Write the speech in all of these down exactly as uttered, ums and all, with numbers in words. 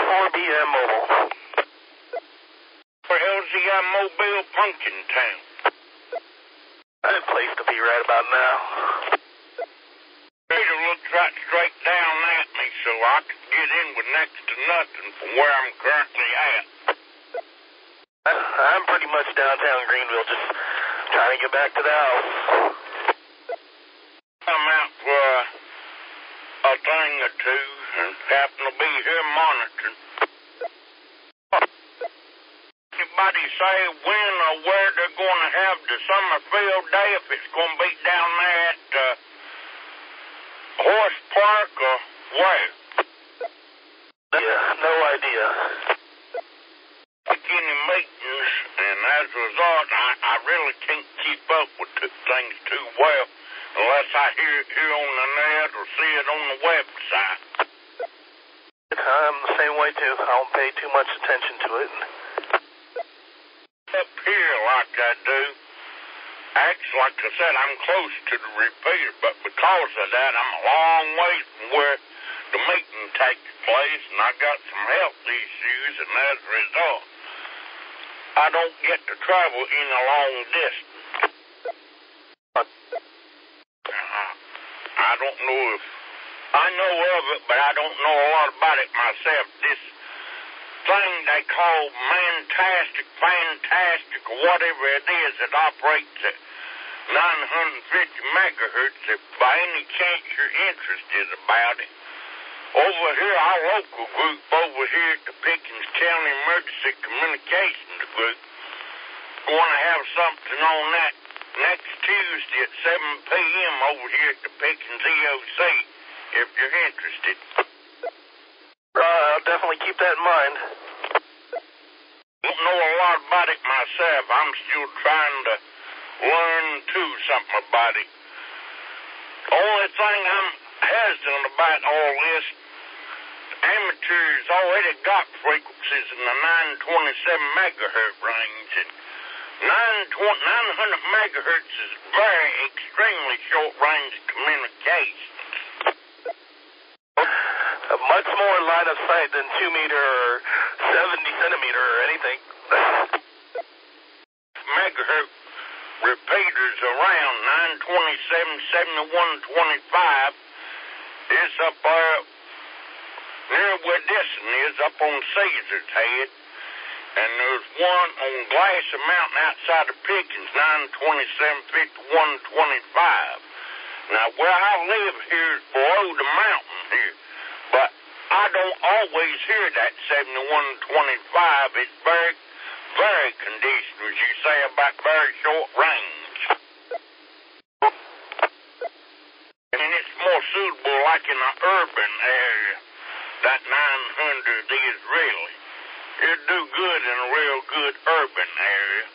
four B M Mobile. For L Z I Mobile Pumpkin Town. That place to be right about now. Peter looks right straight down at me so I could get in with next to nothing from where I'm currently at. I'm pretty much downtown Greenville, just trying to get back to the house. I'm out for a, a thing or two and happen to be here monitoring. Anybody say when or where they're going to have the Summerfield Day, if it's going to be down there at uh, Horse Park or where? Yeah, no idea. Like any meetings, and as a result, I, I really can't keep up with the things too well unless I hear it here on the net or see it on the website. I'm the same way too. I don't pay too much attention to it. Up here like I do, actually, like I said, I'm close to the repeater, but because of that, I'm a long way from where the meeting takes place, and I got some health issues, and as a result, I don't get to travel in a long distance. Uh, I don't know if I know of it, but I don't know a lot about it myself. This thing they call Mantastic, Fantastic, or whatever it is, it operates at nine hundred fifty megahertz. If by any chance you're interested about it, over here, our local group over here at the Pickens County Emergency Communications Group going to have something on that next Tuesday at seven p.m. over here at the Pickens E O C, if you're interested. Uh, I'll definitely keep that in mind. Don't know a lot about it myself. I'm still trying to learn, too, something about it. The only thing I'm hesitant about all this, amateurs already got frequencies in the nine twenty-seven megahertz range, and nine hundred megahertz is very extremely short-range communication. Uh, much more line of sight than two meter or seventy centimeter or anything. Megahertz repeaters around nine twenty-seven, seventy-one, twenty-five is up there near where this one is, up on Caesar's Head. And there's one on Glacier Mountain outside of Pickens, nine twenty-seven, fifty-one, twenty-five. Now, where I live here is below the mountain here, but I don't always hear that seventy-one twenty-five. It's very, very conditional, as you say, about very short range. And it's more suitable like in an urban area, that nine hundred is really. It'd do good in a real good urban area.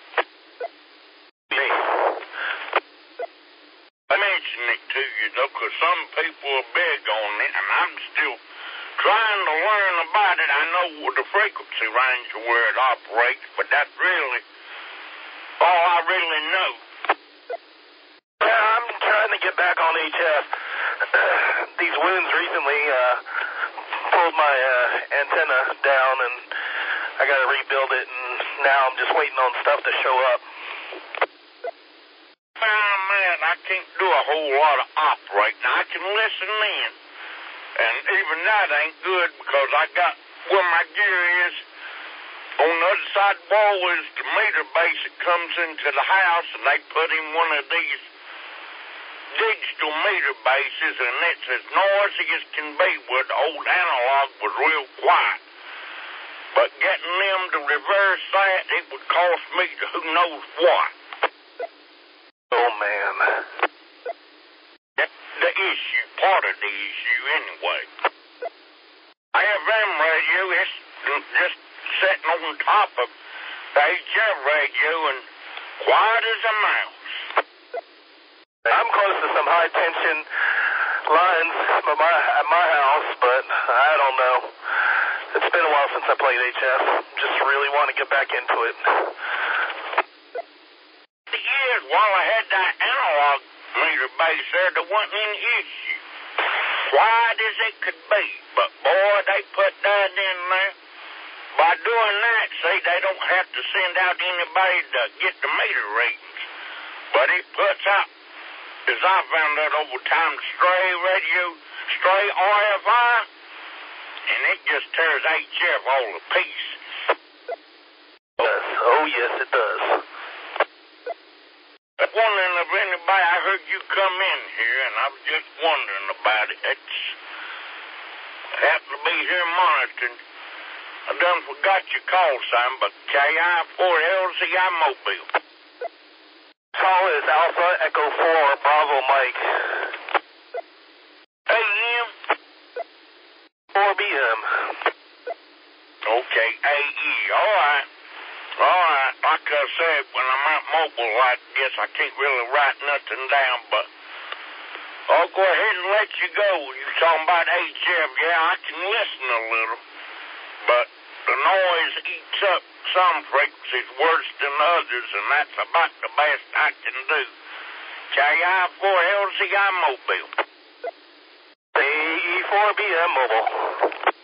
I mention it to you, though, because some people are big on it, and I'm still trying to learn about it. I know the frequency range of where it operates, but that's really all I really know. Yeah, I'm trying to get back on H F. These winds recently uh, pulled my uh, antenna down, and I got to rebuild it, and now I'm just waiting on stuff to show up. Oh, man, I can't do a whole lot of operating. I can listen in, and even that ain't good because I got where my gear is. On the other side of the wall is the meter base that comes into the house, and they put in one of these digital meter bases, and it's as noisy as can be, where the old analog was real quiet. But getting them to reverse that, it would cost me to who knows what. Oh, man. That's the issue, part of the issue anyway. I have them radio, it's just sitting on top of the H F radio and quiet as a mouse. I'm close to some high-tension lines at my, at my house, but I don't know. It's been a while since I played H F. Just really want to get back into it. The years while I had that analog meter base there, there wasn't any issue. Quiet as it could be, but boy, they put that in there. doing that, say they don't have to send out anybody to get the meter readings. But it puts out, as I found out over time, stray radio, stray R F I, and it just tears H F all to pieces. Yes. Oh, yes, it does. I'm wondering if anybody, I heard you come in here, and I was just wondering about it. It's happened to be here monitoring. I done forgot your call sign, but K I four L Z I Mobile. Call is Alpha Echo four Bravo Mike. A M? four B M. Okay, A E. All right. All right. Like I said, when I'm out mobile like this, I can't really write nothing down, but I'll go ahead and let you go. You're talking about H F. Yeah, I can listen a little, but the noise eats up some frequencies worse than others, and that's about the best I can do. K I four L Z I Mobile. A E four B M Mobile.